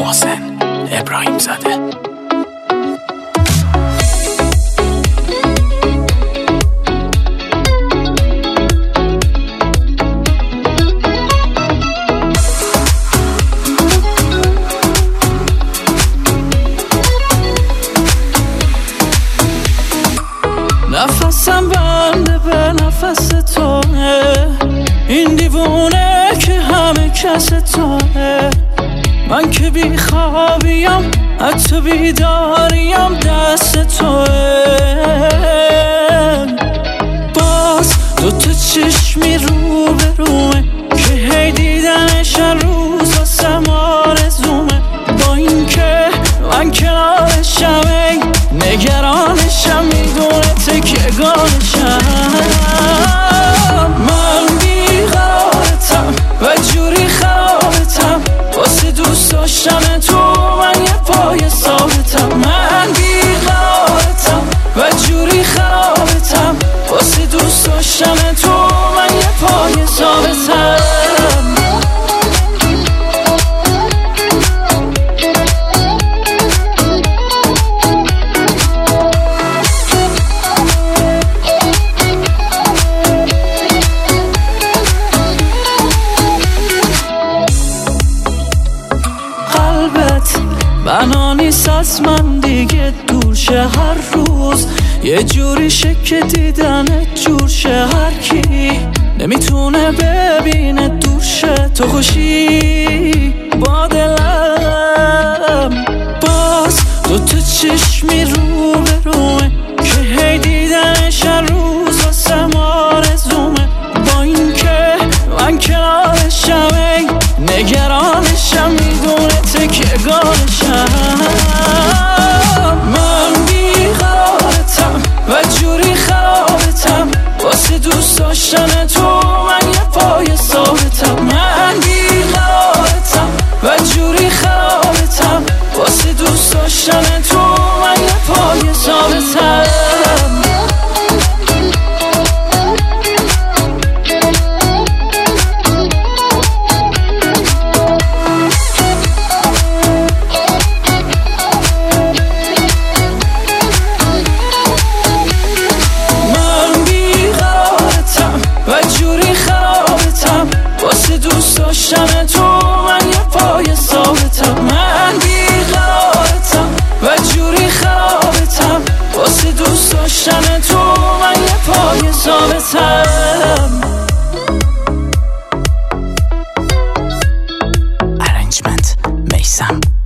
محسن ابراهیم زاده. نفسم بنده به نفس توه، این دیوونه که همه کس توه. من که بی خوابیم حتی بیداریم دست توه. باز دوتا چشمی رو به رومه که هی دیدنش هر روز واسم آرزومه. با این که من کنارشم نگرانشم، میدونه تکیه‌گاهشم. من بیقرارتم و جوری خرابتم، واسه دوست داشتن تو من یه پای ثابتم. من بیقرارتم و جوری خرابتم، واسه دوست داشتن تو من یه پای ثابتم. بنا نیست از من دیگه دور شه، هر روز یه جوری که دیدنت جور شه. هر کی نمیتونه ببینه دور شه تو خوشی با دلم. باز دوتا چشمی رو به رومه که هی دیدنش هر روز واسم آرزومه. با این که من کنارشم نگرانشم، میدونه تکیه‌گاهشم. من بیقرارتم و جوری خرابتم، واسه دوست داشتن تو من یه پای ثابتم. من بیقرارتم و جوری خرابتم، واسه دوست داشتن تو من یه پای ثابتم. دوست داشتن تو من یه پای ثابتم. من بیقرارتم و جوری خرابتم، واسه دوست داشتن تو من یه پای ثابتم. ارنجمنت میثم.